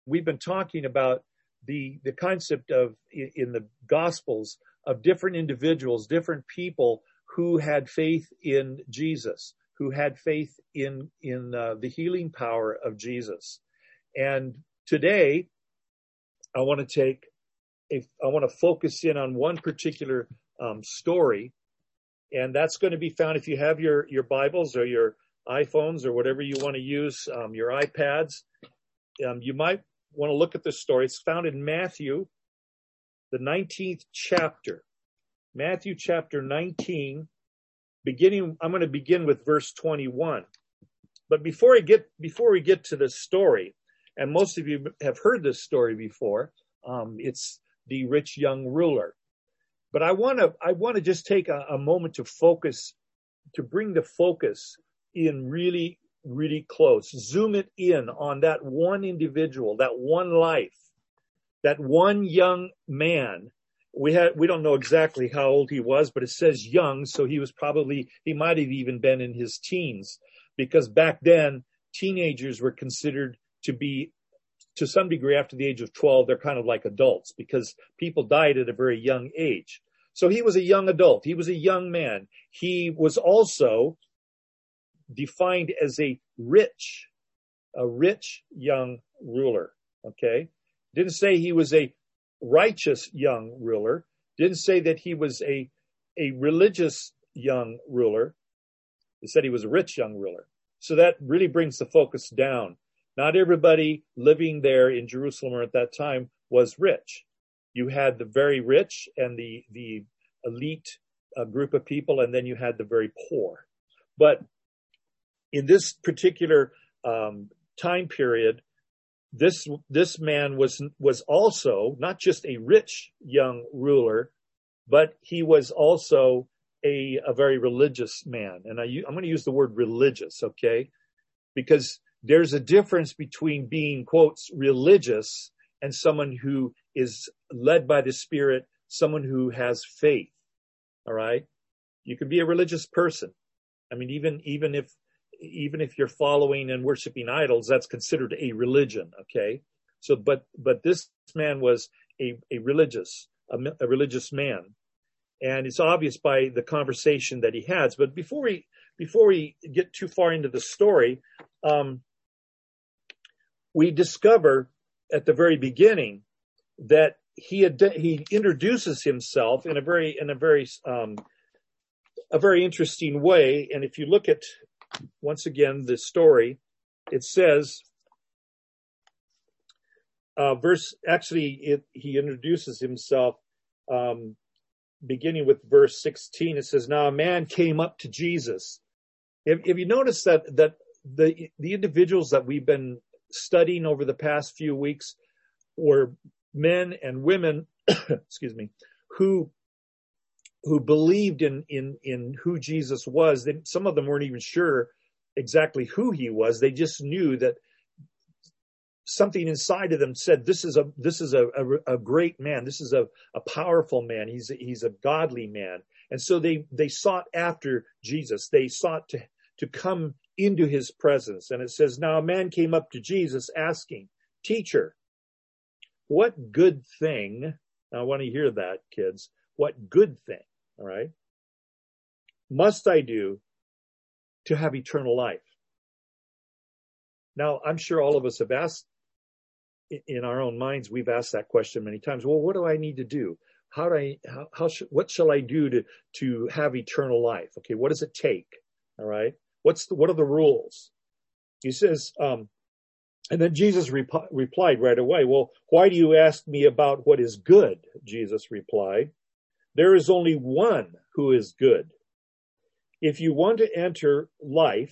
we've been talking about the concept of, in the Gospels, of different individuals, different people who had faith in Jesus, who had faith in the healing power of Jesus. And today, I want to focus in on one particular story, and that's going to be found, if you have your Bibles or your iPhones or whatever you want to use, your iPads, you might want to look at this story. It's found in Matthew, the 19th chapter. Matthew chapter 19, I'm going to begin with verse 21. But before we get to this story, and most of you have heard this story before, it's the rich young ruler. But I want to just take a moment to bring the focus in really, really close. Zoom it in on that one individual, that one life, that one young man. We don't know exactly how old he was, but it says young, so he might have even been in his teens, because back then teenagers were considered to be, to some degree, after the age of 12, they're kind of like adults, because people died at a very young age. So he was a young adult. He was a young man. He was also defined as a rich young ruler. Okay. Didn't say he was a righteous young ruler. Didn't say that he was a religious young ruler. It said he was a rich young ruler. So that really brings the focus down. Not everybody living there in Jerusalem or at that time was rich. You had the very rich and the elite group of people, and then you had the very poor. But in this particular time period, this man was also not just a rich young ruler, but he was also a very religious man. And I'm going to use the word religious, okay? Because there's a difference between being, quotes, religious and someone who is led by the Spirit, someone who has faith. All right? You can be a religious person. I mean, even if you're following and worshiping idols, that's considered a religion, okay? So, but this man was a religious man. And it's obvious by the conversation that he has. But before we get too far into the story, we discover at the very beginning that he introduces himself in a very interesting way. And if you look at, once again, the story, it says, he introduces himself, beginning with verse 16. It says, now a man came up to Jesus. Have you noticed that the individuals that we've been studying over the past few weeks were men and women, excuse me, who believed in who Jesus was? Some of them weren't even sure exactly who he was. They just knew that something inside of them said, this is a great man. This is a powerful man. He's a godly man. And so they sought after Jesus. They sought to come into his presence. And it says, now a man came up to Jesus asking, teacher, what good thing, now I want to hear that, kids, what good thing, all right, must I do to have eternal life? Now, I'm sure all of us have asked, in our own minds, we've asked that question many times. Well, what do I need to do? What shall I do to have eternal life? Okay, what does it take? All right, what are the rules? He says, and then Jesus replied right away. Well, why do you ask me about what is good? Jesus replied, there is only one who is good. If you want to enter life,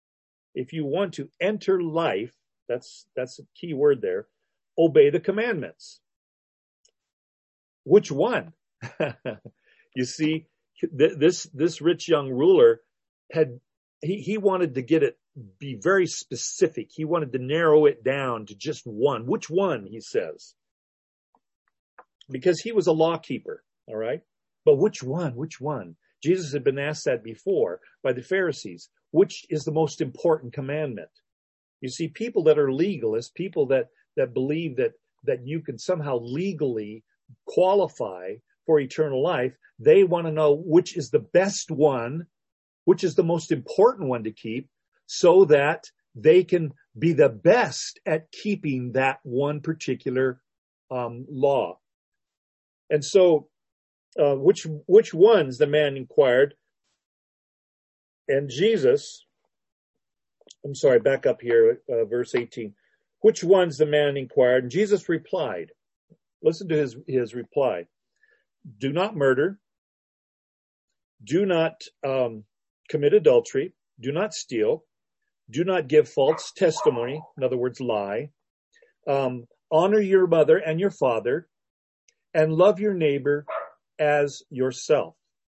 that's a key word there, obey the commandments. Which one? You see, this rich young ruler he wanted to be very specific. He wanted to narrow it down to just one. Which one, he says? Because he was a law keeper, all right? But which one? Jesus had been asked that before by the Pharisees. Which is the most important commandment? You see, people that are legalists, people that that believe that you can somehow legally qualify for eternal life. They want to know which is the best one, which is the most important one to keep, so that they can be the best at keeping that one particular law. And so, which ones, the man inquired. And Jesus, I'm sorry, back up here, verse 18. Which ones, the man inquired, and Jesus replied. Listen to his reply. Do not murder. Do not commit adultery. Do not steal. Do not give false testimony. In other words, lie. Honor your mother and your father, and love your neighbor as yourself.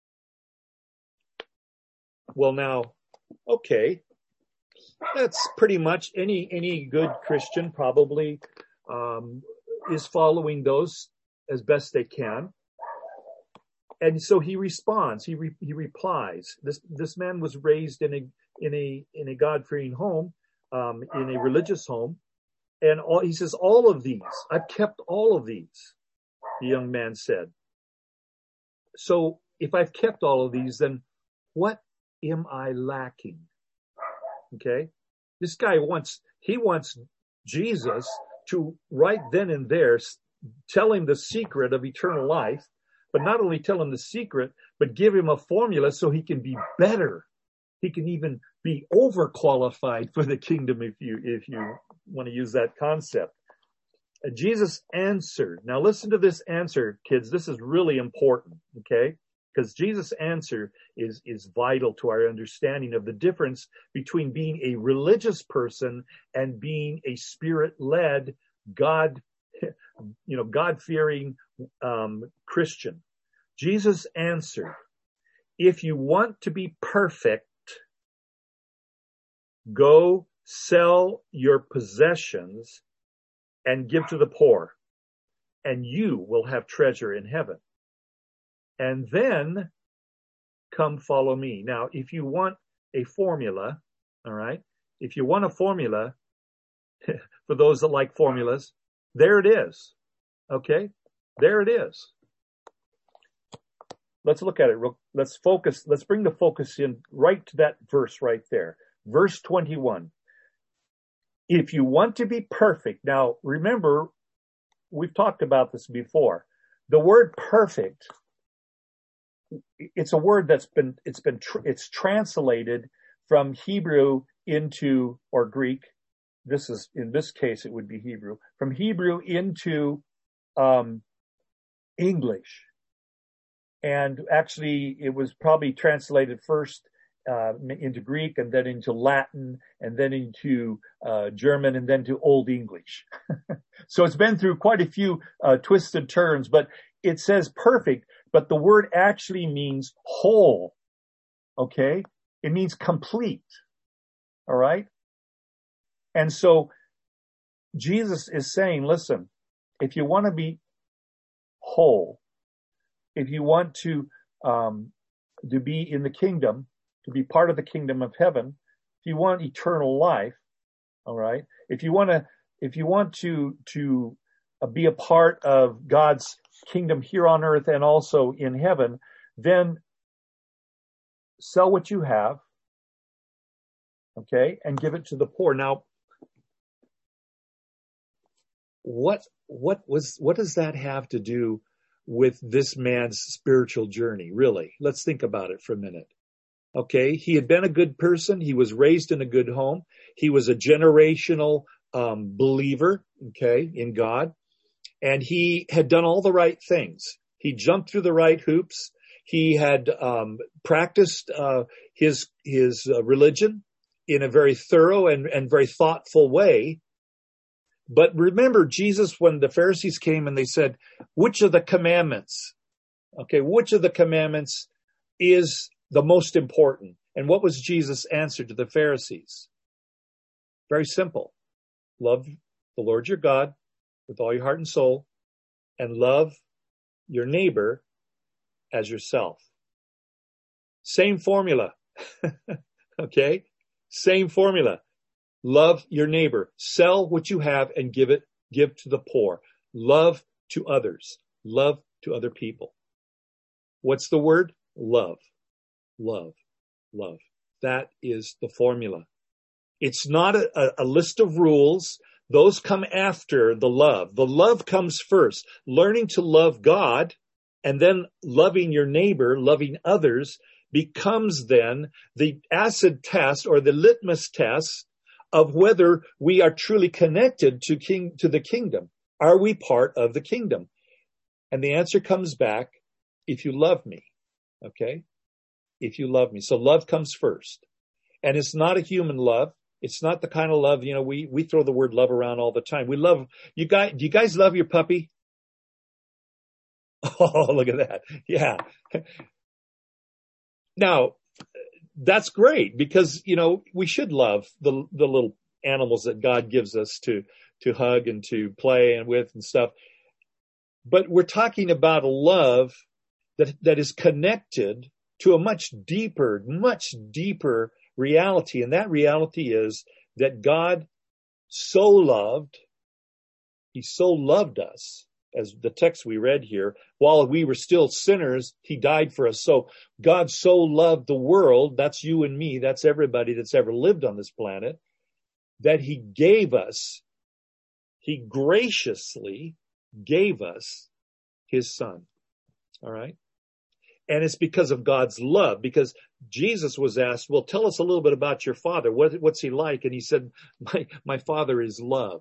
Well, now, okay, that's pretty much any good Christian probably is following those as best they can. And so he responds. He replies. This man was raised in a God-fearing home, in a religious home, and he says, all of these, I've kept all of these. The young man said. So if I've kept all of these, then what am I lacking? Okay, this guy wants Jesus to right then and there tell him the secret of eternal life. But not only tell him the secret, but give him a formula so he can be better. He can even be overqualified for the kingdom if you want to use that concept. Jesus answered. Now listen to this answer, kids. This is really important, okay? Because Jesus' answer is vital to our understanding of the difference between being a religious person and being a spirit-led, God-fearing Christian. Jesus answered, if you want to be perfect, go sell your possessions and give to the poor, and you will have treasure in heaven. And then come follow me. Now, if you want a formula, all right, if you want a formula, for those that like formulas, there it is. Okay? There it is. Let's look at it. Let's focus. Let's bring the focus in right to that verse right there. Verse 21. If you want to be perfect. Now, remember, we've talked about this before. The word perfect, it's a word it's translated from Hebrew into, or Greek. In this case, it would be Hebrew. From Hebrew into English. And actually, it was probably translated first into Greek, and then into Latin, and then into German, and then to Old English. So it's been through quite a few twists and turns, but it says perfect, but the word actually means whole. Okay? It means complete. All right? And so Jesus is saying, listen, if you want to be whole, if you want to be in the kingdom, to be part of the kingdom of heaven, if you want eternal life, all right, if you want to be a part of God's kingdom here on earth and also in heaven, then sell what you have, okay, and give it to the poor. Now, what does that have to do with this man's spiritual journey? Really, let's think about it for a minute. Okay, he had been a good person. He was raised in a good home. He was a generational believer, okay, in God, and he had done all the right things. He jumped through the right hoops. He had practiced his religion in a very thorough and very thoughtful way. But remember, Jesus, when the Pharisees came and they said, which of the commandments is the most important? And what was Jesus' answer to the Pharisees? Very simple. Love the Lord your God with all your heart and soul, and love your neighbor as yourself. Same formula. Okay? Same formula. Love your neighbor. Sell what you have and give it give to the poor, love to others, love to other people. What's the word? Love, love, love. That is the formula. It's not a list of rules. Those come after the love. The love comes first. Learning to love God and then loving your neighbor, loving others, becomes then the acid test or the litmus test of whether we are truly connected to the kingdom. Are we part of the kingdom? And the answer comes back, if you love me. Okay? If you love me. So love comes first. And it's not a human love. It's not the kind of love, we throw the word love around all the time. We love, do you guys love your puppy? Oh, look at that. Yeah. Now, that's great because, we should love the little animals that God gives us to hug and to play and with and stuff. But we're talking about a love that is connected to a much deeper reality. And that reality is that God He so loved us, as the text we read here, while we were still sinners, He died for us. So God so loved the world, that's you and me, that's everybody that's ever lived on this planet, that He graciously gave us His Son. All right? And it's because of God's love, because Jesus was asked, well, tell us a little bit about your Father. What's He like? And He said, my Father is love.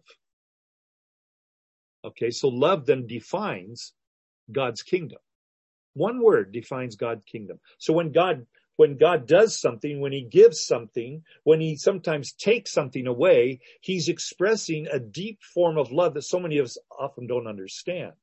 Okay, so love then defines God's kingdom. One word defines God's kingdom. So when God does something, when He gives something, when He sometimes takes something away, He's expressing a deep form of love that so many of us often don't understand.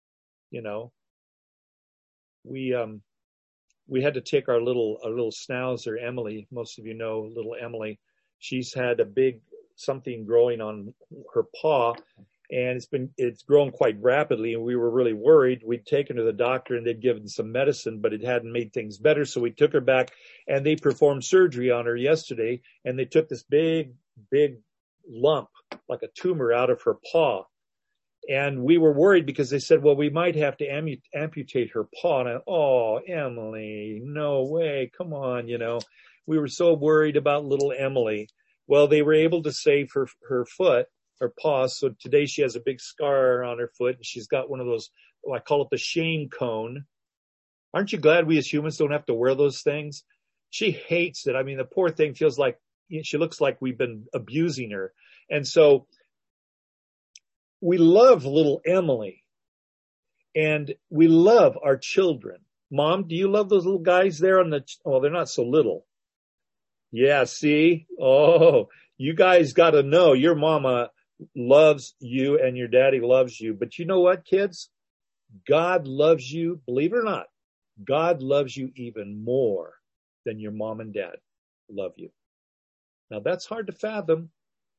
We had to take our little schnauzer, Emily. Most of you know little Emily. She's had a big something growing on her paw, and it's grown quite rapidly, and we were really worried. We'd taken her to the doctor, and they'd given some medicine, but it hadn't made things better. So we took her back, and they performed surgery on her yesterday, and they took this big lump, like a tumor, out of her paw. And we were worried because they said, well, we might have to amputate her paw. And Emily, no way, come on, We were so worried about little Emily. Well, they were able to save her foot, her paw. So today she has a big scar on her foot, and she's got one of those, I call it the shame cone. Aren't you glad we as humans don't have to wear those things? She hates it. I mean, the poor thing feels like, she looks like we've been abusing her. And so we love little Emily, and we love our children. Mom, do you love those little guys there they're not so little. Yeah, see? Oh, you guys got to know your mama loves you and your daddy loves you. But you know what, kids? God loves you, believe it or not. God loves you even more than your mom and dad love you. Now that's hard to fathom.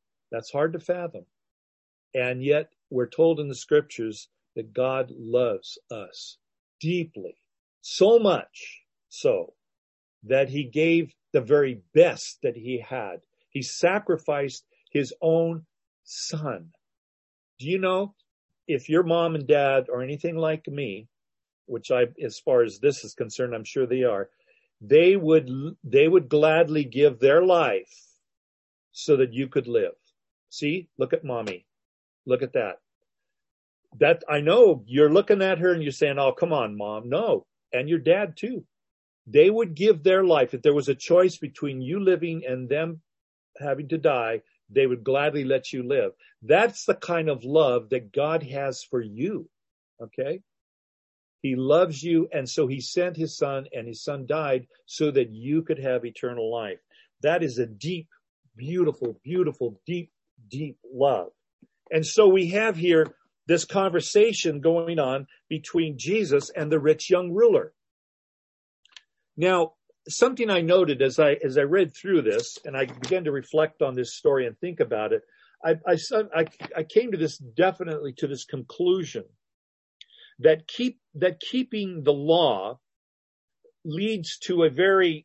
And yet we're told in the scriptures that God loves us deeply, so much so that He gave the very best that He had. He sacrificed His own Son. Do you know, if your mom and dad are anything like me, which as far as this is concerned, I'm sure they are, they would gladly give their life so that you could live. See, look at mommy. Look at that. That I know you're looking at her and you're saying, oh, come on, Mom. No. And your dad too. They would give their life. If there was a choice between you living and them having to die, they would gladly let you live. That's the kind of love that God has for you. Okay? He loves you, and so He sent His Son, and His Son died so that you could have eternal life. That is a deep, beautiful, deep love. And so we have here this conversation going on between Jesus and the rich young ruler. Now, something I noted as I read through this, and I began to reflect on this story and think about it, I came to this conclusion that keeping the law leads to a very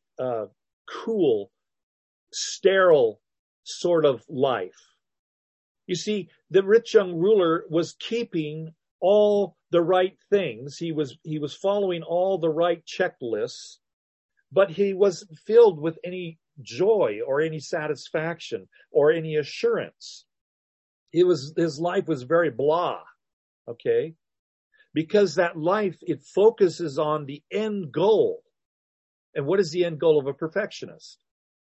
cool, sterile sort of life. You see, the rich young ruler was keeping all the right things. He was following all the right checklists, but he wasn't filled with any joy or any satisfaction or any assurance. His life was very blah, okay? Because that life, it focuses on the end goal. And what is the end goal of a perfectionist?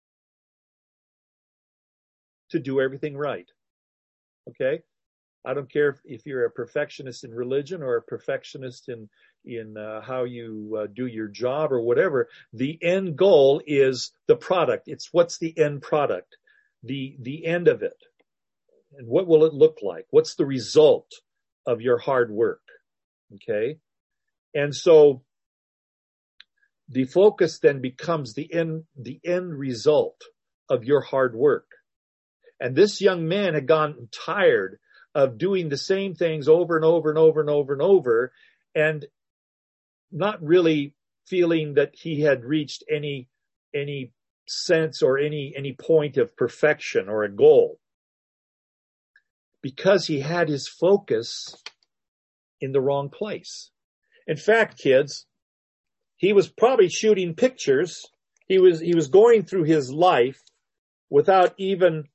To do everything right, okay? I don't care if you're a perfectionist in religion or a perfectionist in how you do your job or whatever. The end goal is the product. It's what's the end product, the end of it. And what will it look like? What's the result of your hard work? Okay. And so the focus then becomes the end result of your hard work. And this young man had gotten tired of doing the same things over and over and over and over and over, and not really feeling that he had reached any sense or any point of perfection or a goal, because he had his focus in the wrong place. In fact, kids, he was probably shooting pictures. He was going through his life without even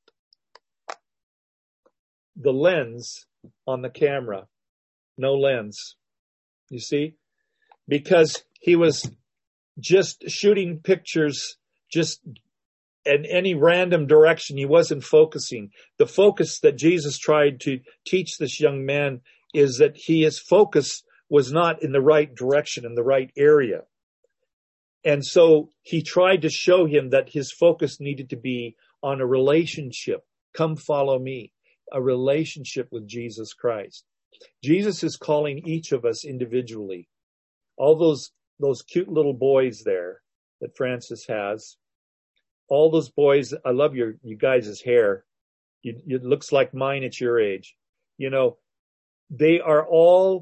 the lens on the camera. No lens. You see? Because he was just shooting pictures just in any random direction. He wasn't focusing. The focus that Jesus tried to teach this young man is that his focus was not in the right direction, in the right area. And so he tried to show him that his focus needed to be on a relationship. Come follow me. A relationship with Jesus Christ. Jesus is calling each of us individually. All those cute little boys there that Francis has, all those boys, I love you guys' hair. It looks like mine at your age. You know, they are all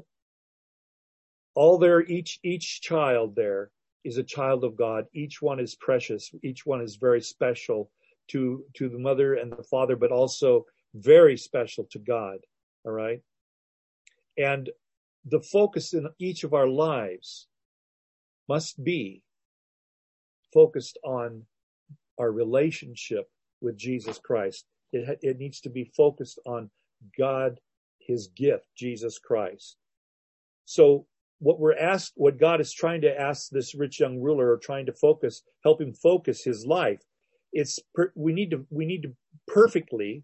there, each child there is a child of God. Each one is precious. Each one is very special to the mother and the father, but also very special to God. All right. And the focus in each of our lives must be focused on our relationship with Jesus Christ. It needs to be focused on God, his gift, Jesus Christ. So what God is trying to ask this rich young ruler, or trying to help him focus his life, we need to perfectly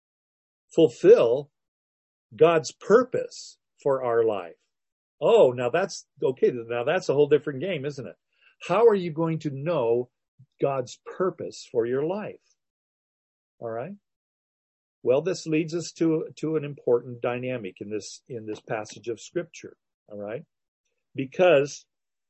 fulfill God's purpose for our life. Oh, now that's okay. Now that's a whole different game, isn't it? How are you going to know God's purpose for your life? All right. Well, this leads us to an important dynamic in this passage of Scripture. All right. Because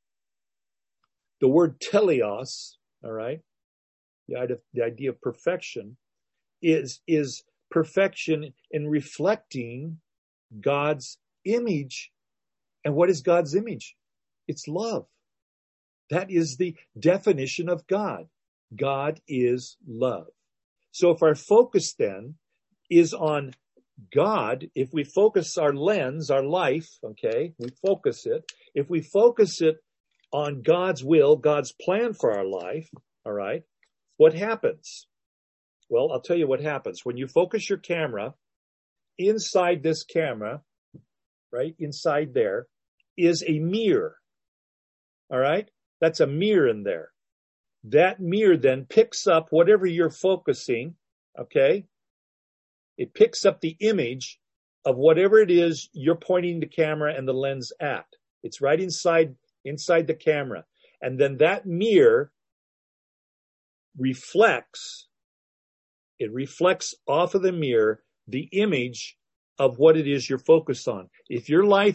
the word teleos, all right, the idea of perfection is perfection in reflecting God's image. And what is God's image? It's love. That is the definition of God. God is love. So if our focus then is on God, if we focus our lens, our life, okay, if we focus it on God's will, God's plan for our life, all right, what happens? Well, I'll tell you what happens. When you focus your camera, inside this camera, right, inside there is a mirror. All right? That's a mirror in there. That mirror then picks up whatever you're focusing, okay? It picks up the image of whatever it is you're pointing the camera and the lens at. It's right inside the camera. And then that mirror reflects off of the mirror the image of what it is you're focused on. If your life,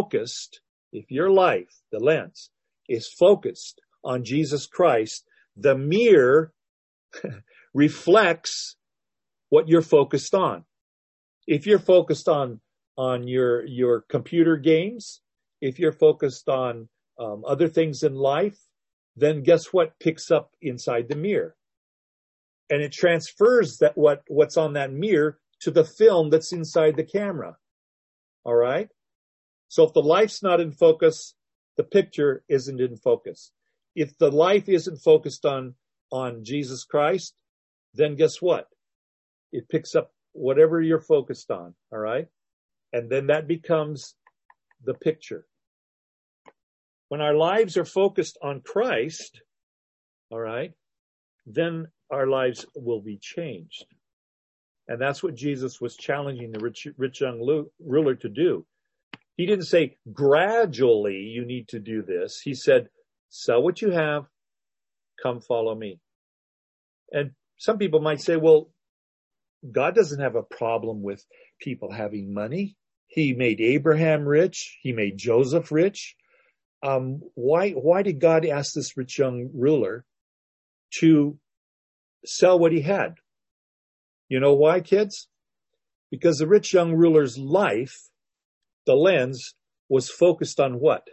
the lens, is focused on Jesus Christ, the mirror reflects what you're focused on. If you're focused on your computer games, if you're focused on other things in life, then guess what picks up inside the mirror? And it transfers what's on that mirror to the film that's inside the camera. All right? So if the life's not in focus, the picture isn't in focus. If the life isn't focused on Jesus Christ, then guess what? It picks up whatever you're focused on, all right? And then that becomes the picture. When our lives are focused on Christ, all right, then our lives will be changed. And that's what Jesus was challenging the rich young ruler to do. He didn't say, gradually you need to do this. He said, sell what you have, come follow me. And some people might say, well, God doesn't have a problem with people having money. He made Abraham rich. He made Joseph rich. Why did God ask this rich young ruler to sell what he had? You know why, kids? Because the rich young ruler's life, the lens, was focused on what?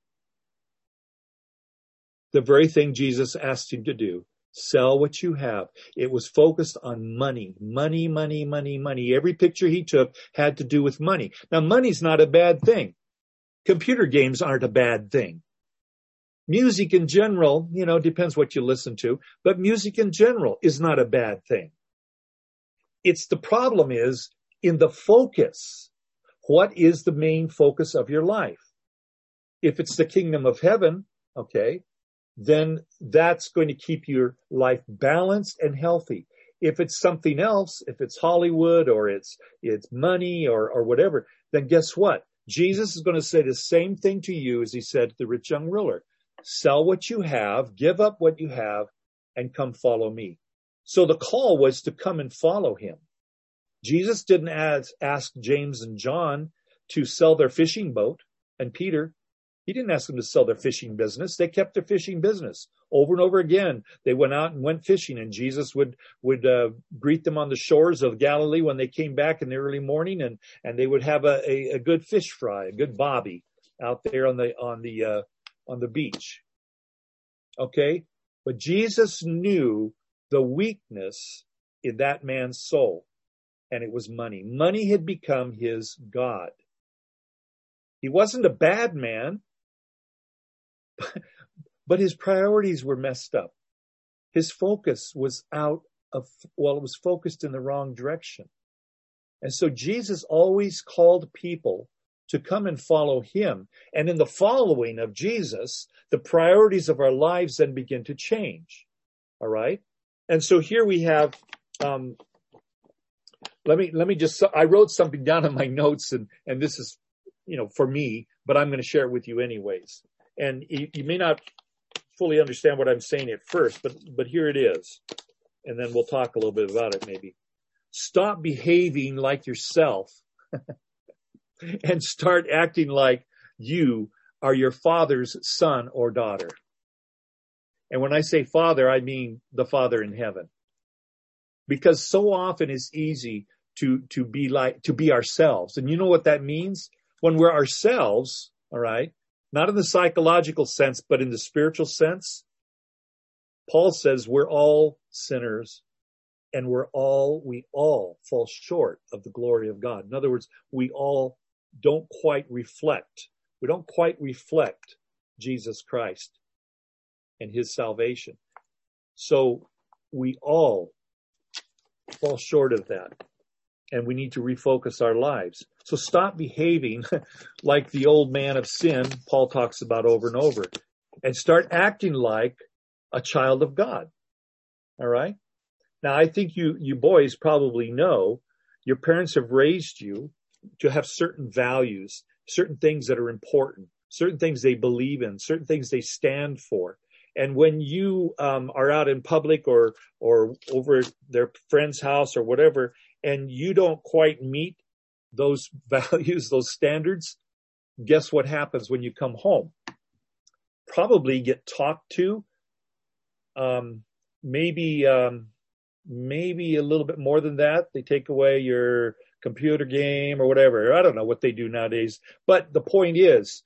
The very thing Jesus asked him to do. Sell what you have. It was focused on money. Money, money, money, money. Every picture he took had to do with money. Now, money's not a bad thing. Computer games aren't a bad thing. Music in general, depends what you listen to, but music in general is not a bad thing. It's the problem is in the focus. What is the main focus of your life? If it's the kingdom of heaven, okay, then that's going to keep your life balanced and healthy. If it's something else, if it's Hollywood or it's money or whatever, then guess what? Jesus is going to say the same thing to you as he said to the rich young ruler. Sell what you have, give up what you have, and come follow me. So the call was to come and follow him. Jesus didn't ask James and John to sell their fishing boat, and Peter. He didn't ask them to sell their fishing business. They kept their fishing business. Over and over again, they went out and went fishing, and Jesus would greet them on the shores of Galilee when they came back in the early morning, and they would have a good fish fry, a good bobby out there on the beach. Okay? But Jesus knew the weakness in that man's soul, and it was money. Money had become his God. He wasn't a bad man, but his priorities were messed up. His focus was it was focused in the wrong direction. And so Jesus always called people to come and follow him. And in the following of Jesus, the priorities of our lives then begin to change. All right? And so here we have, let me just, I wrote something down in my notes, and this is, for me, but I'm going to share it with you anyways. And you may not fully understand what I'm saying at first, but here it is. And then we'll talk a little bit about it maybe. Stop behaving like yourself and start acting like you are your father's son or daughter. And when I say father, I mean the Father in heaven. Because so often it's easy to be ourselves. And you know what that means? When we're ourselves, all right, not in the psychological sense, but in the spiritual sense, Paul says we're all sinners and we all fall short of the glory of God. In other words, we all don't quite reflect Jesus Christ and his salvation. So we all fall short of that, and we need to refocus our lives. So stop behaving like the old man of sin Paul talks about over and over, and start acting like a child of God. All right? Now, I think you boys probably know your parents have raised you to have certain values, certain things that are important, certain things they believe in, certain things they stand for. And when you are out in public or over at their friend's house or whatever, and you don't quite meet those values, those standards, guess what happens when you come home? Probably get talked to, maybe a little bit more than that. They take away your computer game or whatever. I don't know what they do nowadays. But the point is,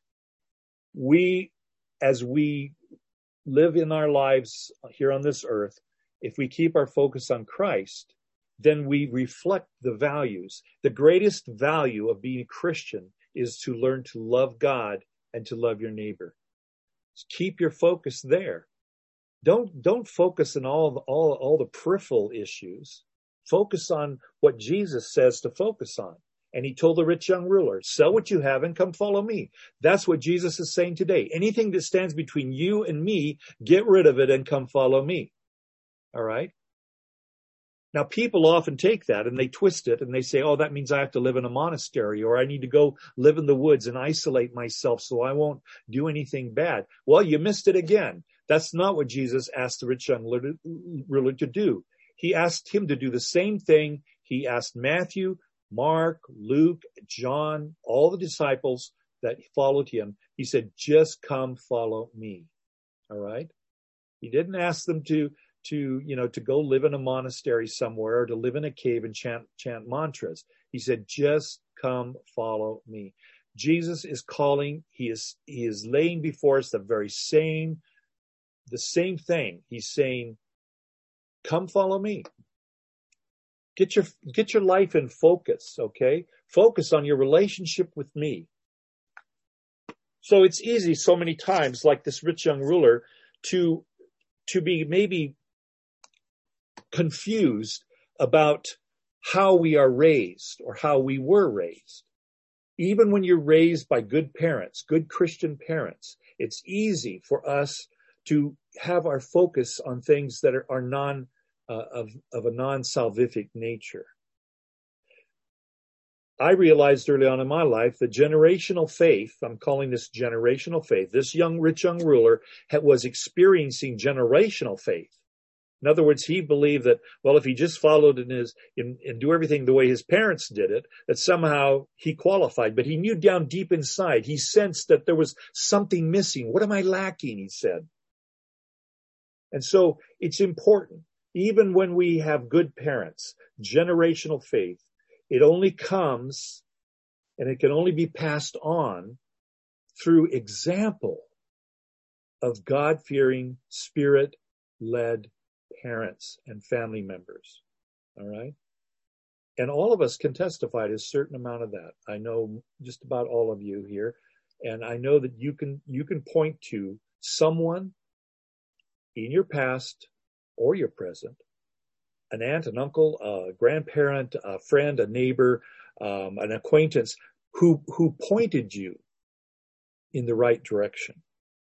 as we live in our lives here on this earth, if we keep our focus on Christ, then we reflect the values. The greatest value of being a Christian is to learn to love God and to love your neighbor. Keep your focus there. Don't focus on all the peripheral issues. Focus on what Jesus says to focus on. And he told the rich young ruler, sell what you have and come follow me. That's what Jesus is saying today. Anything that stands between you and me, get rid of it and come follow me. All right? Now, people often take that and they twist it and they say, oh, that means I have to live in a monastery, or I need to go live in the woods and isolate myself so I won't do anything bad. Well, you missed it again. That's not what Jesus asked the rich young ruler to do. He asked him to do the same thing. He asked Matthew, Mark, Luke, John, all the disciples that followed him. He said, just come follow me. All right? He didn't ask them to go live in a monastery somewhere or to live in a cave and chant mantras. He said, just come follow me. Jesus is calling. He is laying before us the same thing. He's saying, come follow me. Get your life in focus, okay? Focus on your relationship with me. So it's easy so many times, like this rich young ruler, to be maybe confused about how we are raised or how we were raised. Even when you're raised by good parents, good Christian parents, it's easy for us to have our focus on things that are of a non-salvific nature. I realized early on in my life that generational faith, I'm calling this generational faith, this rich young ruler was experiencing generational faith. In other words, he believed that, well, if he just followed and do everything the way his parents did it, that somehow he qualified. But he knew down deep inside, he sensed that there was something missing. What am I lacking? He said. And so it's important, even when we have good parents, generational faith, it only comes and it can only be passed on through example of God-fearing, Spirit-led parents and family members. All right? And all of us can testify to a certain amount of that. I know just about all of you here. And I know that you can point to someone in your past or your present, an aunt, an uncle, a grandparent, a friend, a neighbor, an acquaintance who pointed you in the right direction.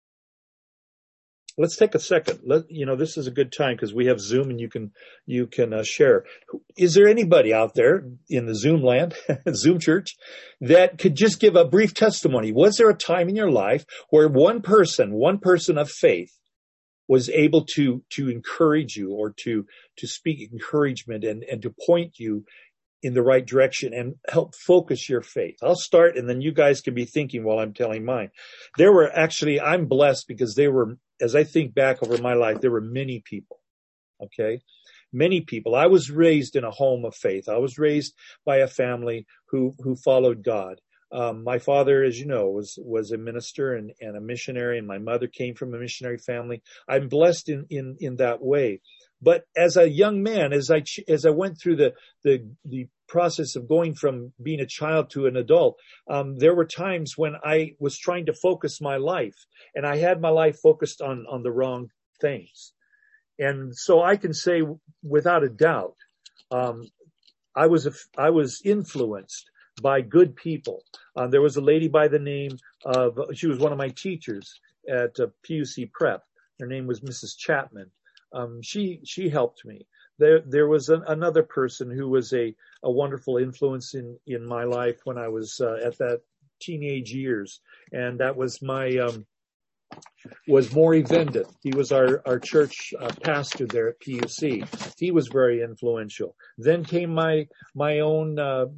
Let's take a second. This is a good time because we have Zoom and you can share. Is there anybody out there in the Zoom land, Zoom church, that could just give a brief testimony? Was there a time in your life where one person of faith was able to encourage you or to speak encouragement and to point you in the right direction and help focus your faith? I'll start and then you guys can be thinking while I'm telling mine. I'm blessed because as I think back over my life, there were many people. Okay. Many people. I was raised in a home of faith. I was raised by a family who followed God. My father, as you know, was a minister and a missionary, and my mother came from a missionary family. I'm blessed in that way. But as a young man, as I went through the process of going from being a child to an adult, there were times when I was trying to focus my life, and I had my life focused on the wrong things. And so I can say without a doubt, I was influenced by good people. There was a lady by the name of, she was one of my teachers at PUC Prep. Her name was Mrs. Chapman. She helped me. There was another person who was a wonderful influence in my life when I was at that teenage years, and that was was Maury Venden. He was our church pastor there at PUC. He was very influential. Then came my own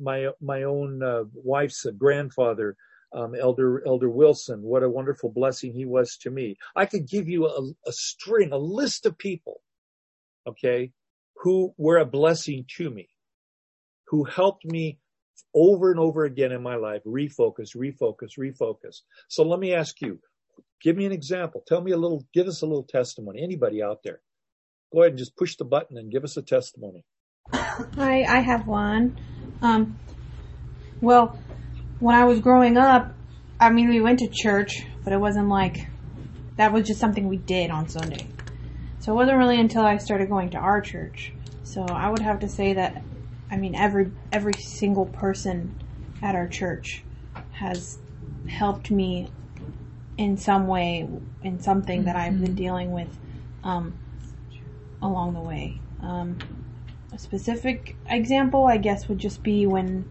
wife's grandfather, Elder Wilson. What a wonderful blessing he was to me. I could give you a list of people, okay, who were a blessing to me, who helped me over and over again in my life, refocus. So let me ask you, give me an example. Give us a little testimony. Anybody out there? Go ahead and just push the button and give us a testimony. I have one. Well, when I was growing up, I mean, we went to church, but it wasn't like, that was just something we did on Sunday. So it wasn't really until I started going to our church. So I would have to say that, I mean, every single person at our church has helped me in some way, in something that I've been dealing with along the way. A specific example, I guess, would just be when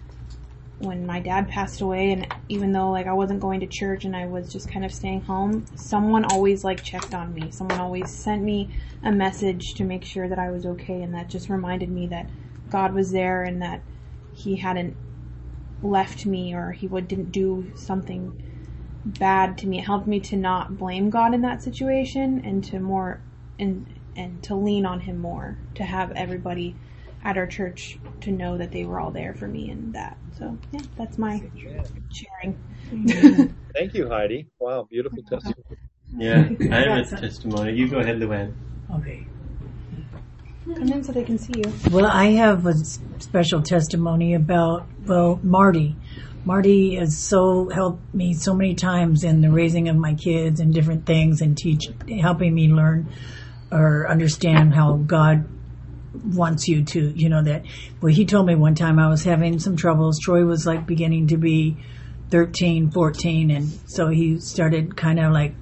my dad passed away, and even though like I wasn't going to church and I was just kind of staying home, someone always like checked on me. Someone always sent me a message to make sure that I was okay, and that just reminded me that God was there and that He hadn't left me or He didn't do something bad to me. It helped me to not blame God in that situation and to more and to lean on Him more, to have everybody at our church to know that they were all there for me and that. So yeah, that's my sharing. Thank you, Heidi. Wow, beautiful testimony. Yeah, I have a testimony. You go ahead, Luann. Okay. Come in so they can see you. Well, I have a special testimony about, Marty. Marty has helped me so many times in the raising of my kids and different things, and helping me learn or understand how God wants you to, he told me one time I was having some troubles. Troy was like beginning to be 13, 14, and so he started kind of like,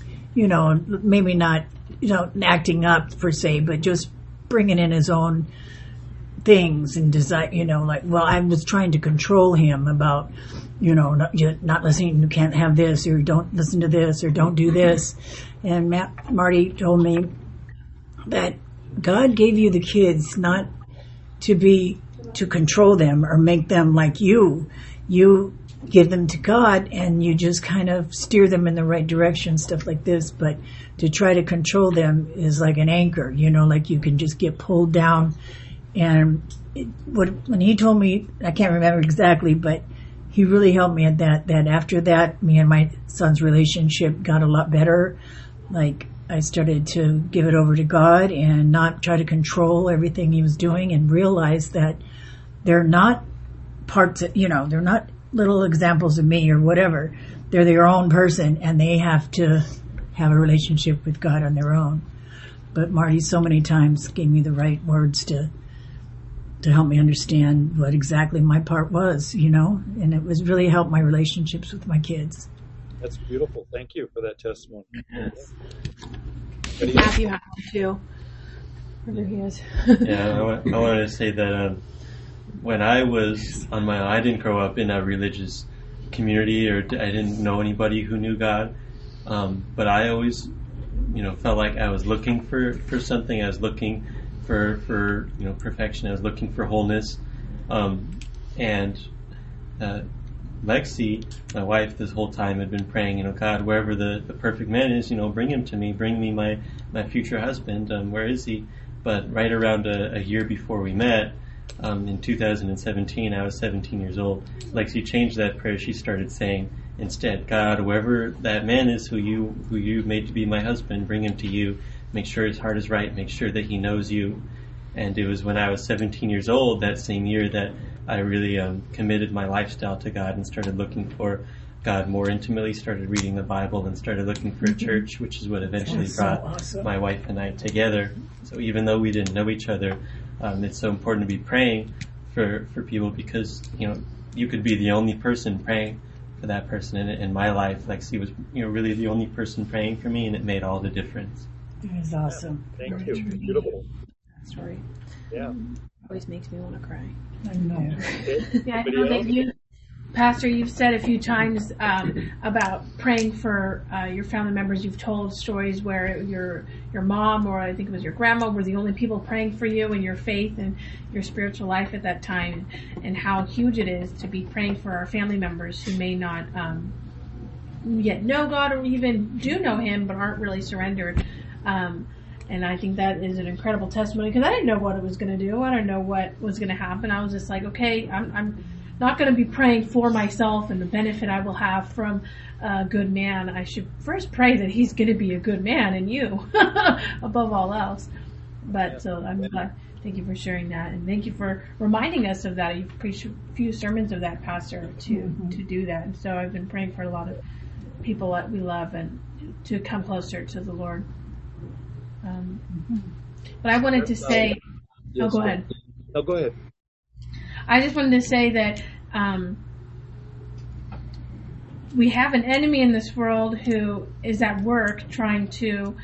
maybe not, acting up per se, but just bringing in his own things and design, I was trying to control him about, not listening, you can't have this, or don't listen to this, or don't do this. And Marty told me that God gave you the kids not to control them or make them like you. You give them to God and you just kind of steer them in the right direction, stuff like this. But to try to control them is like an anchor, like you can just get pulled down. And when he told me, I can't remember exactly, but he really helped me at that after that, me and my son's relationship got a lot better. Like, I started to give it over to God and not try to control everything he was doing, and realize that they're not parts of, they're not little examples of me or whatever. They're their own person, and they have to have a relationship with God on their own. But Marty so many times gave me the right words to help me understand what exactly my part was, and it was really helped my relationships with my kids. That's beautiful. Thank you for that testimony. Yes. Matthew has one too. Wherever he is. Yeah, I wanted to say that when I was on my own, I didn't grow up in a religious community, or I didn't know anybody who knew God. But I always, felt like I was looking for something. I was looking for perfection. I was looking for wholeness. And Lexi, my wife, this whole time had been praying, God, wherever the perfect man is, bring him to me, bring me my future husband. Where is he? But right around a year before we met, in 2017, I was 17 years old. Lexi changed that prayer. She started saying instead, God, whoever that man is who you made to be my husband, bring him to you. Make sure his heart is right. Make sure that he knows you. And it was when I was 17 years old that same year that I really committed my lifestyle to God and started looking for God more intimately, started reading the Bible, and started looking for a church, which is what eventually brought my wife and I together. So even though we didn't know each other, it's so important to be praying for people, because you could be the only person praying for that person. And in my life, Lexi was really the only person praying for me, and it made all the difference. It was awesome. Thank you. Beautiful. Story. Yeah. Always makes me want to cry. I know. Yeah, I know that you, Pastor, you've said a few times about praying for your family members. You've told stories where your mom, or I think it was your grandma, were the only people praying for you and your faith and your spiritual life at that time, and how huge it is to be praying for our family members who may not yet know God, or even do know Him but aren't really surrendered. And I think that is an incredible testimony, because I didn't know what it was going to do. I didn't know what was going to happen. I was just like, okay, I'm not going to be praying for myself and the benefit I will have from a good man. I should first pray that he's going to be a good man, and you above all else. But so I'm glad. Thank you for sharing that, and thank you for reminding us of that. You've preached a few sermons of that, Pastor, to do that. And so I've been praying for a lot of people that we love and to come closer to the Lord. But I wanted to say, yes, go ahead. No, go ahead. I just wanted to say that we have an enemy in this world who is at work trying to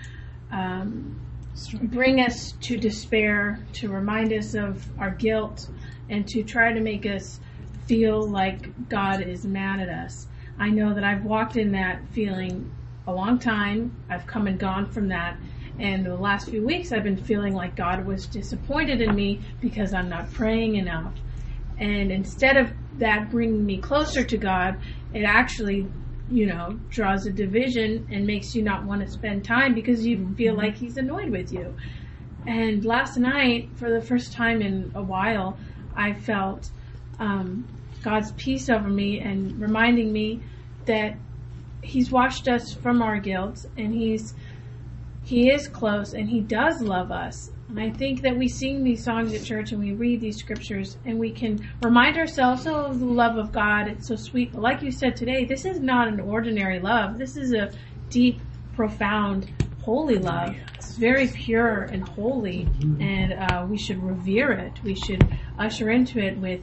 bring us to despair, to remind us of our guilt, and to try to make us feel like God is mad at us. I know that I've walked in that feeling a long time. I've come and gone from that. And the last few weeks I've been feeling like God was disappointed in me because I'm not praying enough. And instead of that bringing me closer to God, it actually, draws a division and makes you not want to spend time because you feel like He's annoyed with you. And last night, for the first time in a while, I felt God's peace over me and reminding me that He's washed us from our guilt, and He is close, and He does love us. And I think that we sing these songs at church and we read these scriptures and we can remind ourselves of the love of God. It's so sweet. But like you said today, this is not an ordinary love. This is a deep, profound, holy love. It's very pure and holy, and we should revere it. We should usher into it with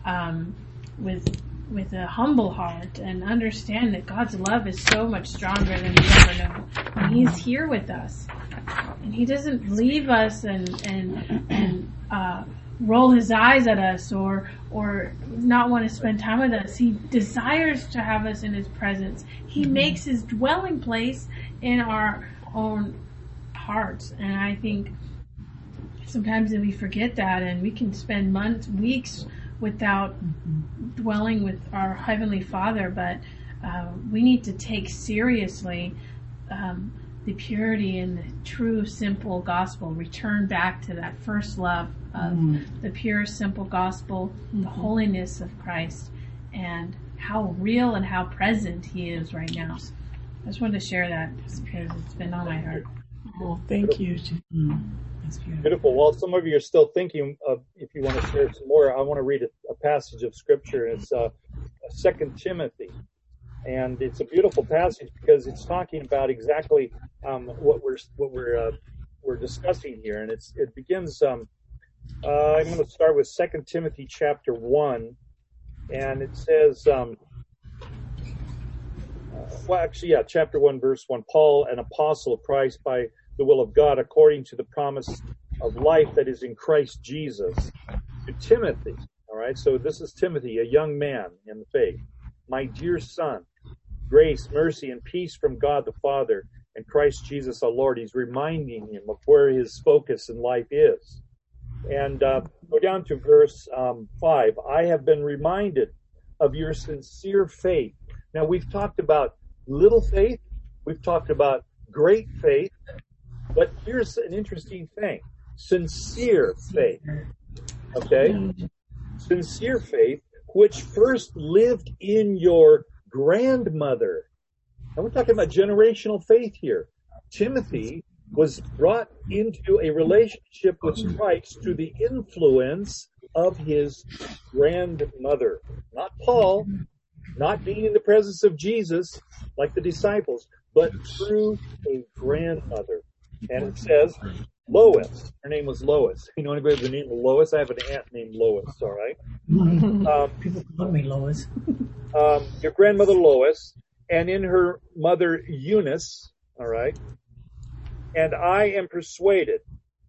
a humble heart and understand that God's love is so much stronger than we ever know. And He's here with us. And He doesn't leave us and roll His eyes at us or not want to spend time with us. He desires to have us in His presence. He makes His dwelling place in our own hearts. And I think sometimes we forget that, and we can spend months, weeks without dwelling with our Heavenly Father, but we need to take seriously the purity and the true, simple gospel. Return back to that first love of the pure, simple gospel, the holiness of Christ, and how real and how present He is right now. I just wanted to share that just because it's been on my heart. Well, thank you. That's Beautiful. While some of you are still thinking of if you want to share some more, I want to read a passage of scripture. It's 2 Timothy. And it's a beautiful passage because it's talking about exactly what we're discussing here. And it begins, I'm going to start with 2 Timothy chapter 1. And it says, chapter 1, verse 1, Paul, an apostle of Christ by the will of God, according to the promise of life that is in Christ Jesus, to Timothy. All right, so this is Timothy, a young man in the faith. My dear son, grace, mercy, and peace from God the Father and Christ Jesus our Lord. He's reminding him of where his focus in life is. And go down to verse 5. I have been reminded of your sincere faith. Now, we've talked about little faith. We've talked about great faith. But here's an interesting thing. Sincere faith. Okay? Sincere faith, which first lived in your grandmother. And we're talking about generational faith here. Timothy was brought into a relationship with Christ through the influence of his grandmother. Not Paul, not being in the presence of Jesus like the disciples, but through a grandmother. And it says, Lois. Her name was Lois. You know anybody with the name of Lois? I have an aunt named Lois, all right? People call me Lois. Your grandmother Lois, and in her mother Eunice, all right? And I am persuaded.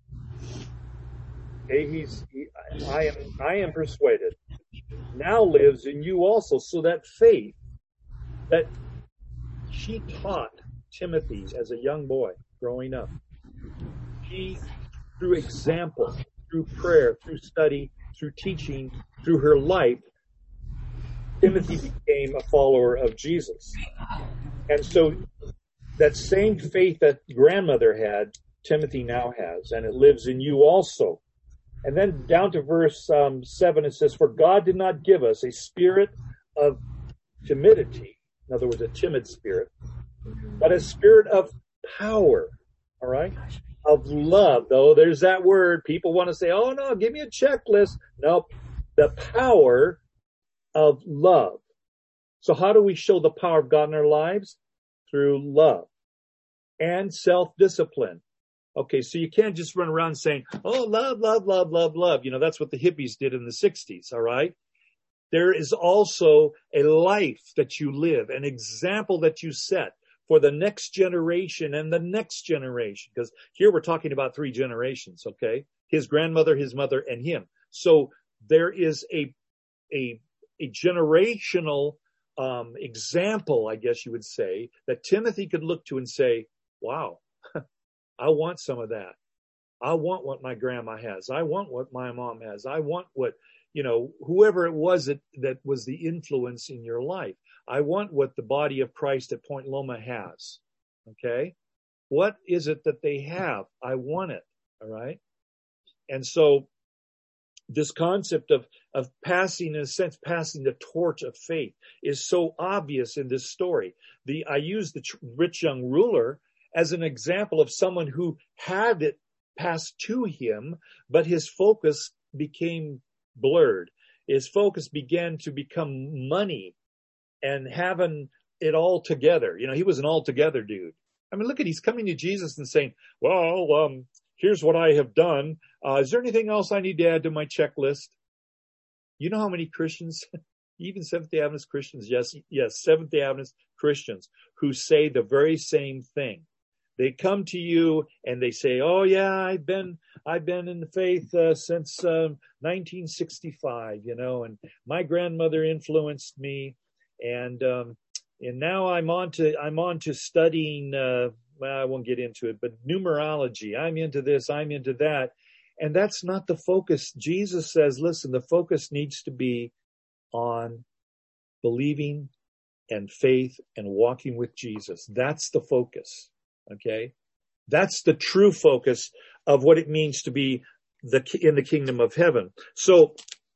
Okay, I am persuaded. Now lives in you also. So that faith that she taught Timothy as a young boy growing up, she, through example, through prayer, through study, through teaching, through her life, Timothy became a follower of Jesus. And so that same faith that grandmother had, Timothy now has, and it lives in you also. And then down to verse 7, it says, for God did not give us a spirit of timidity, in other words, a timid spirit, but a spirit of power, all right? of love. Though there's that word. People want to say, oh no, give me a checklist. Nope. The power of love. So how do we show the power of God in our lives? Through love and self-discipline. Okay, so you can't just run around saying, oh, love, love, love, love, love. You know, that's what the hippies did in the 60s, all right? There is also a life that you live, an example that you set for the next generation and the next generation. Because here we're talking about 3 generations, okay? His grandmother, his mother, and him. So there is a generational example, I guess you would say, that Timothy could look to and say, wow, I want some of that. I want what my grandma has. I want what my mom has. I want what, you know, whoever it was that was the influence in your life. I want what the body of Christ at Point Loma has. Okay? What is it that they have? I want it. All right? And so this concept of passing, in a sense, passing the torch of faith is so obvious in this story. I use the rich young ruler as an example of someone who had it passed to him, but his focus became blurred. His focus began to become money and having it all together. You know, he was an all-together dude. I mean, look he's coming to Jesus and saying, well, here's what I have done. Is there anything else I need to add to my checklist? You know how many Christians, even Seventh-day Adventist Christians, yes, Seventh-day Adventist Christians who say the very same thing. They come to you and they say, oh yeah, I've been in the faith since 1965, you know, and my grandmother influenced me, and now I'm on to studying, well, I won't get into it, but numerology. I'm into this, I'm into that. And that's not the focus. Jesus says, listen, the focus needs to be on believing and faith and walking with Jesus. That's the focus. Okay. That's the true focus of what it means to be in the kingdom of heaven. So,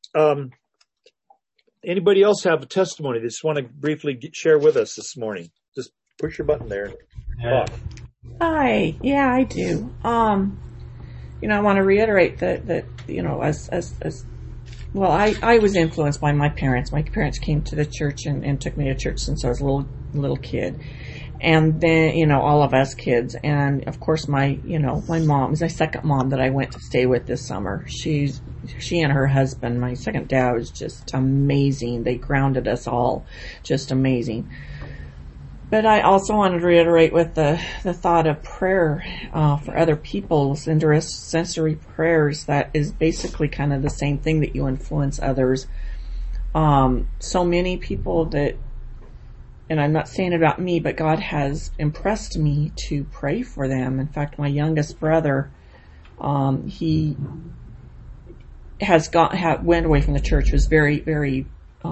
anybody else have a testimony they just want to briefly share with us this morning? Just push your button there. Yeah. Hi. Yeah, I do. You know, I want to reiterate that, you know, well, I was influenced by my parents. My parents came to the church and took me to church since I was a little kid. And then, you know, all of us kids. And of course my mom is my second mom that I went to stay with this summer. She and her husband, my second dad, was just amazing. They grounded us all. Just amazing. But I also wanted to reiterate with the thought of prayer, for other people's intercessory prayers. That is basically kind of the same thing, that you influence others. So many people that, and I'm not saying about me, but God has impressed me to pray for them. In fact, my youngest brother, he has went away from the church, was very, very,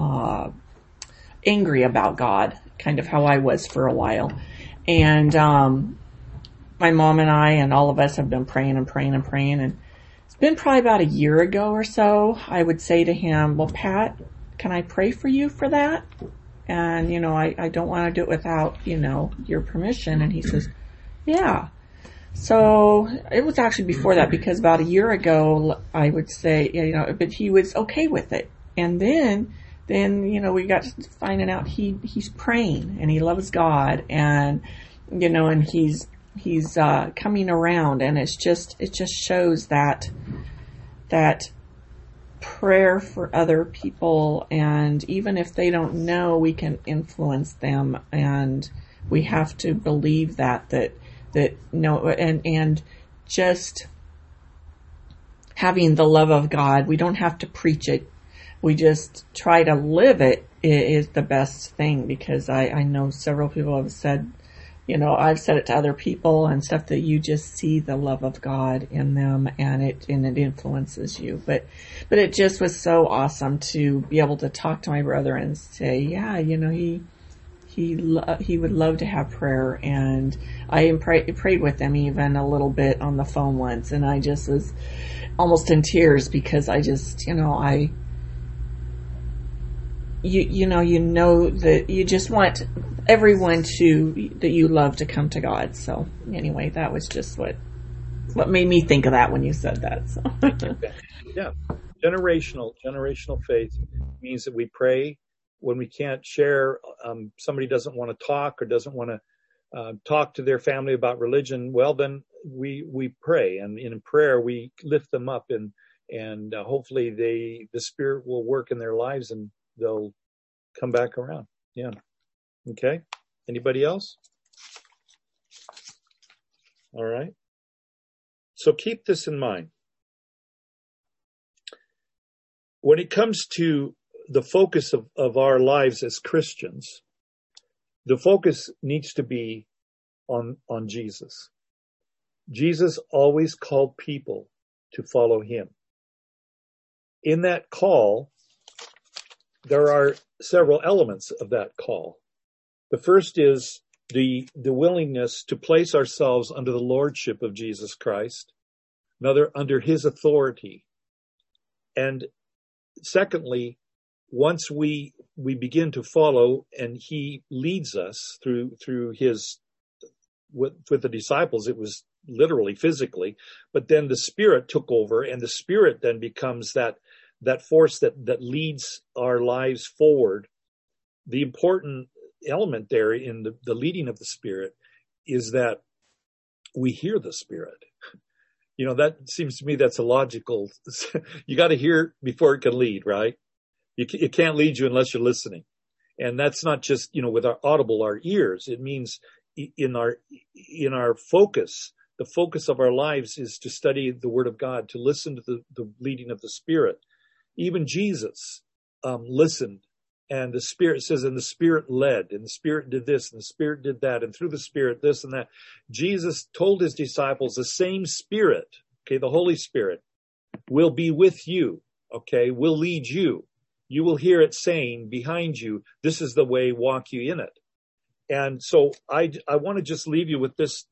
angry about God, kind of how I was for a while. And, my mom and I and all of us have been praying and praying and praying. And it's been probably about a year ago or so, I would say to him, well, Pat, can I pray for you for that? And, you know, I don't want to do it without, you know, your permission. And he says, yeah. So it was actually before that, because about a year ago, I would say, you know, but he was okay with it. And then, you know, we got to finding out he's praying and he loves God, and, you know, and he's coming around, and it just shows that prayer for other people, and even if they don't know, we can influence them, and we have to believe that no, and just having the love of God. We don't have to preach it. We just try to live it is the best thing, because I know several people have said, you know, I've said it to other people and stuff, that you just see the love of God in them, and it influences you. But it just was so awesome to be able to talk to my brother and say, yeah, you know, he would love to have prayer. And I prayed with him even a little bit on the phone once, and I just was almost in tears, because I just, you know, you know that you just want everyone that you love to come to God. So anyway, that was just what what made me think of that when you said that. So. Yeah. Generational faith means that we pray when we can't share. Somebody doesn't want to talk or doesn't want to talk to their family about religion. Well, then we pray, and in prayer we lift them up, and hopefully the Spirit will work in their lives and they'll come back around. Yeah. Okay. Anybody else? All right. So keep this in mind. When it comes to the focus of our lives as Christians, the focus needs to be on Jesus. Jesus always called people to follow him. In that call, there are several elements of that call. The first is the willingness to place ourselves under the lordship of Jesus Christ, another under his authority. And secondly, once we begin to follow and he leads us through his, with the disciples, it was literally physically, but then the Spirit took over, and the Spirit then becomes that force that leads our lives forward. The important element there in the leading of the Spirit is that we hear the Spirit. You know, that seems to me that's a logical, you got to hear before it can lead, right? It can't lead you unless you're listening. And that's not just, with our ears. It means in our focus, the focus of our lives is to study the Word of God, to listen to the leading of the Spirit. Even Jesus listened, and the Spirit says, and the Spirit led, and the Spirit did this, and the Spirit did that, and through the Spirit this and that. Jesus told his disciples the same Spirit, okay, the Holy Spirit, will be with you, okay, will lead you. You will hear it saying behind you, this is the way, walk you in it. And so I want to just leave you with this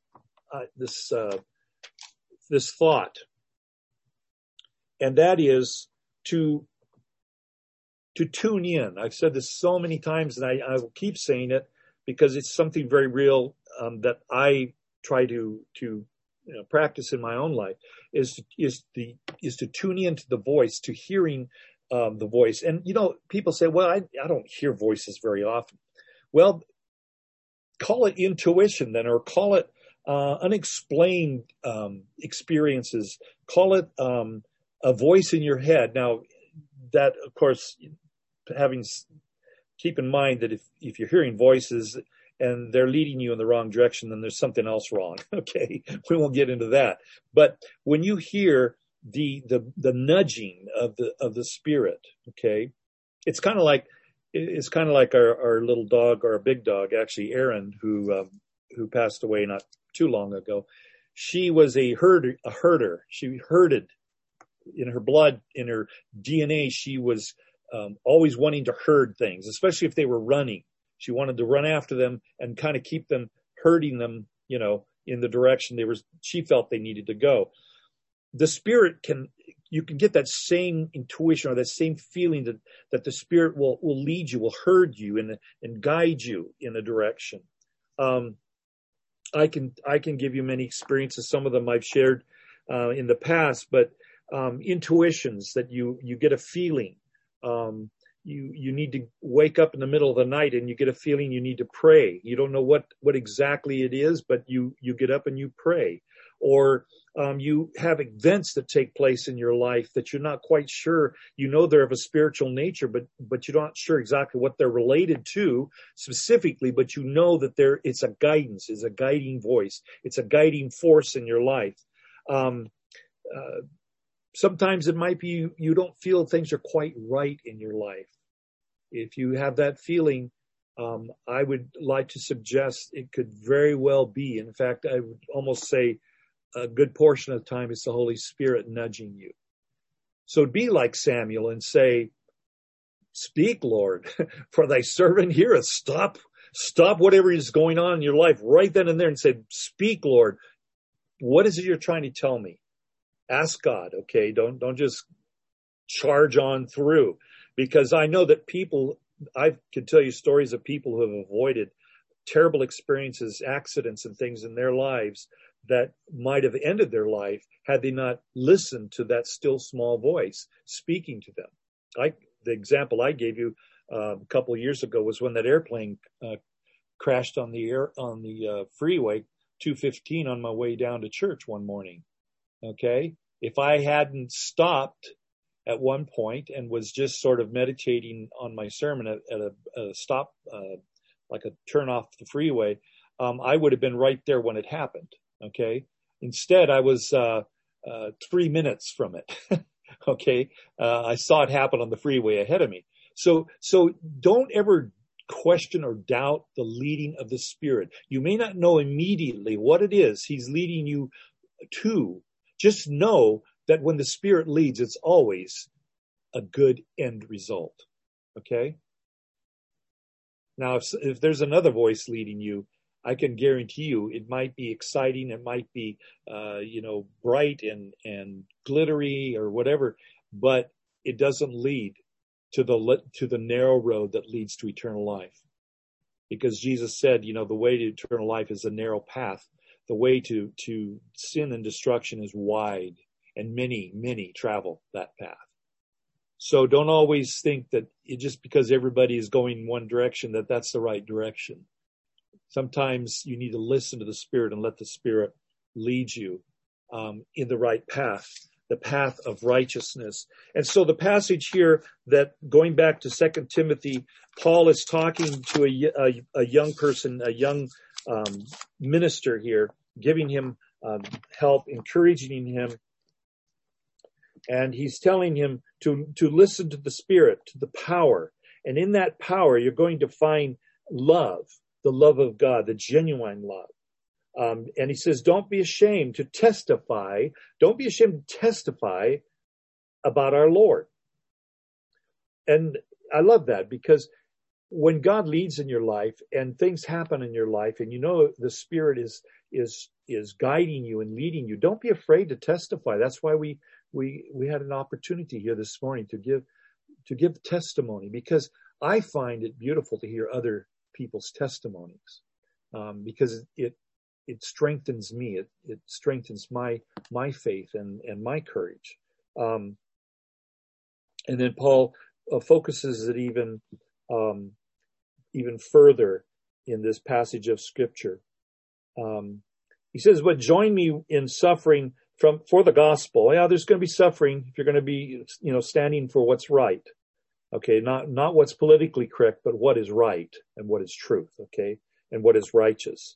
thought, and that is to tune in. I've said this so many times, and I will keep saying it because it's something very real that I try to practice in my own life. Is to tune into the voice, to hearing the voice. And people say, "Well, I don't hear voices very often." Well, call it intuition then, or call it unexplained experiences. Call it a voice in your head. Now, that, of course, keep in mind that if you're hearing voices and they're leading you in the wrong direction, then there's something else wrong. Okay, we won't get into that. But when you hear the nudging of the Spirit, okay, it's kind of like our little dog, or a big dog, actually, Erin, who passed away not too long ago. She was a herder. She herded. In her blood, in her DNA, she was always wanting to herd things, especially if they were running. She wanted to run after them and kind of keep them, herding them, in the direction she felt they needed to go. The Spirit you can get that same intuition or that same feeling that the Spirit will lead you, will herd you and guide you in a direction. I can give you many experiences. Some of them I've shared in the past, but intuitions that you get a feeling. You need to wake up in the middle of the night and you get a feeling you need to pray. You don't know what exactly it is, but you get up and you pray. Or you have events that take place in your life that you're not quite sure. They're of a spiritual nature, but you're not sure exactly what they're related to specifically, but that it's a guidance, it's a guiding voice, it's a guiding force in your life. Sometimes it might be you don't feel things are quite right in your life. If you have that feeling, I would like to suggest it could very well be. In fact, I would almost say a good portion of the time it's the Holy Spirit nudging you. So be like Samuel and say, "Speak, Lord, for thy servant heareth." Stop whatever is going on in your life right then and there and say, "Speak, Lord. What is it you're trying to tell me?" Ask God, okay? Don't just charge on through, because I know that I could tell you stories of people who have avoided terrible experiences, accidents and things in their lives that might have ended their life had they not listened to that still small voice speaking to them. The example I gave you a couple of years ago was when that airplane crashed on the freeway 215 on my way down to church one morning. Okay, if I hadn't stopped at one point and was just sort of meditating on my sermon at a stop, like a turn off the freeway, I would have been right there when it happened. Okay. Instead, I was 3 minutes from it. Okay. I saw it happen on the freeway ahead of me. So don't ever question or doubt the leading of the Spirit. You may not know immediately what it is He's leading you to. Just know that when the Spirit leads, it's always a good end result. Okay? Now, if there's another voice leading you, I can guarantee you it might be exciting, it might be, bright and glittery or whatever, but it doesn't lead to the narrow road that leads to eternal life. Because Jesus said, the way to eternal life is a narrow path. The way to sin and destruction is wide, and many, many travel that path. So don't always think that just because everybody is going one direction, that's the right direction. Sometimes you need to listen to the Spirit and let the Spirit lead you in the right path, the path of righteousness. And so the passage here that, going back to 2 Timothy, Paul is talking to a young person, a young minister here, giving him help, encouraging him. And he's telling him to listen to the Spirit, to the power. And in that power, you're going to find love, the love of God, the genuine love. And he says, don't be ashamed to testify. Don't be ashamed to testify about our Lord. And I love that, because when God leads in your life and things happen in your life, and the Spirit is guiding you and leading you, don't be afraid to testify. That's why we had an opportunity here this morning to give testimony, because I find it beautiful to hear other people's testimonies, because it strengthens me. It strengthens my faith and my courage. And then Paul focuses it even further in this passage of Scripture. He says, "But join me in suffering for the gospel." Yeah, there's going to be suffering if you're going to be, standing for what's right. Okay, not what's politically correct, but what is right and what is truth. Okay, and what is righteous.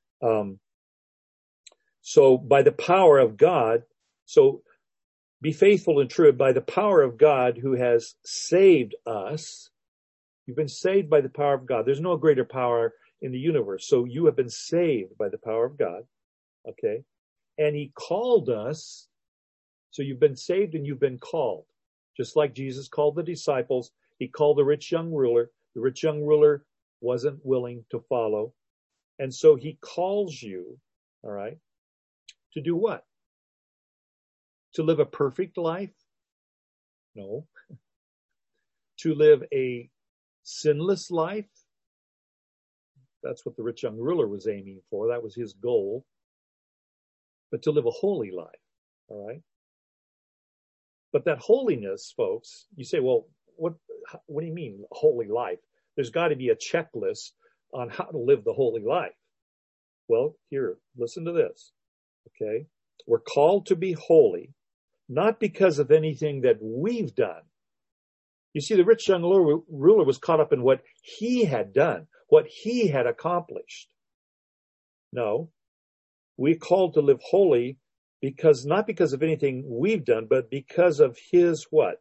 So by the power of God, so be faithful and true by the power of God who has saved us. You've been saved by the power of God. There's no greater power in the universe. So you have been saved by the power of God. Okay. And He called us. So you've been saved and you've been called. Just like Jesus called the disciples, He called the rich young ruler. The rich young ruler wasn't willing to follow. And so He calls you, all right, to do what? To live a perfect life? No. To live a sinless life? That's what the rich young ruler was aiming for. That was his goal. But to live a holy life, all right? But that holiness, folks, you say, well, what do you mean, holy life? There's got to be a checklist on how to live the holy life. Well, here, listen to this, okay? We're called to be holy, not because of anything that we've done. You see, the rich young ruler was caught up in what he had done, what he had accomplished. No, we're called to live holy not because of anything we've done, but because of His what?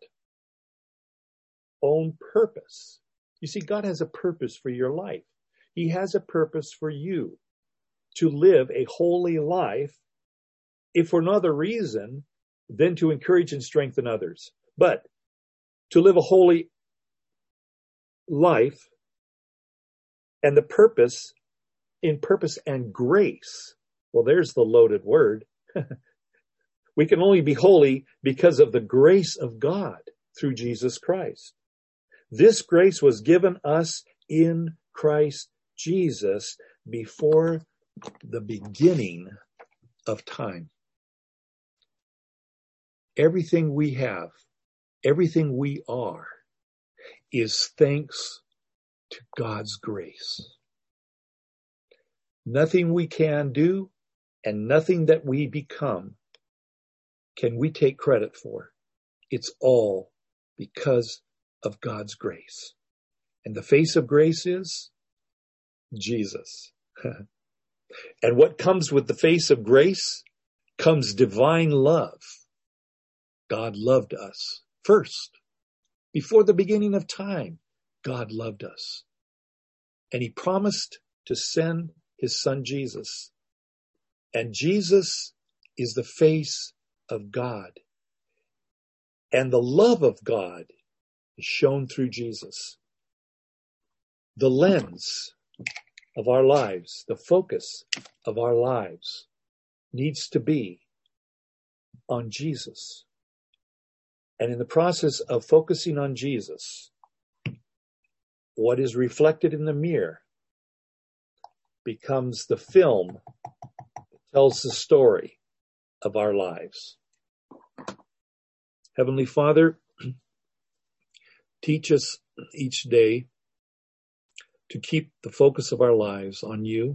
Own purpose. You see, God has a purpose for your life. He has a purpose for you to live a holy life, if for no other reason than to encourage and strengthen others. But to live a holy life and the purpose and grace. Well, there's the loaded word. We can only be holy because of the grace of God through Jesus Christ. This grace was given us in Christ Jesus before the beginning of time. Everything we have, everything we are, is thanks to God's grace. Nothing we can do and nothing that we become can we take credit for. It's all because of God's grace. And the face of grace is Jesus. And what comes with the face of grace comes divine love. God loved us first. Before the beginning of time, God loved us. And he promised to send his son Jesus. And Jesus is the face of God. And the love of God is shown through Jesus. The lens of our lives, the focus of our lives needs to be on Jesus. And in the process of focusing on Jesus, what is reflected in the mirror becomes the film that tells the story of our lives. Heavenly Father, teach us each day to keep the focus of our lives on you,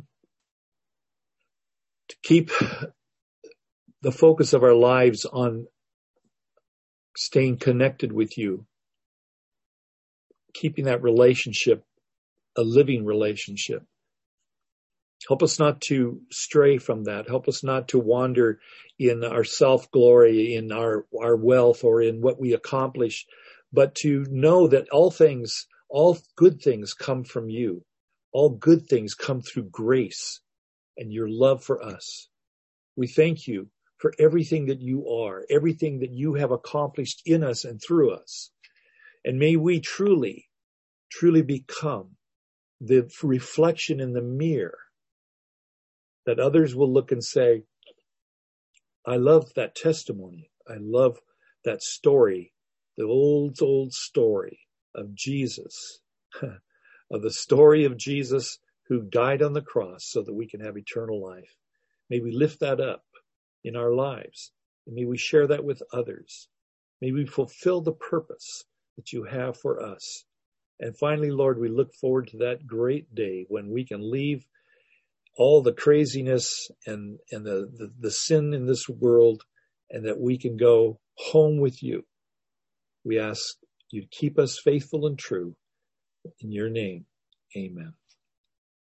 to keep the focus of our lives on staying connected with you, keeping that relationship a living relationship. Help us not to stray from that. Help us not to wander in our self-glory, in our wealth, or in what we accomplish, but to know that all good things come from you. All good things come through grace and your love for us. We thank you for everything that you are, everything that you have accomplished in us and through us. And may we truly, truly become the reflection in the mirror that others will look and say, I love that testimony. I love that story, the old story of Jesus, of the story of Jesus who died on the cross so that we can have eternal life. May we lift that up in our lives. And may we share that with others. May we fulfill the purpose that you have for us. And finally, Lord, we look forward to that great day when we can leave all the craziness and the sin in this world, and that we can go home with you. We ask you to keep us faithful and true. In your name, amen.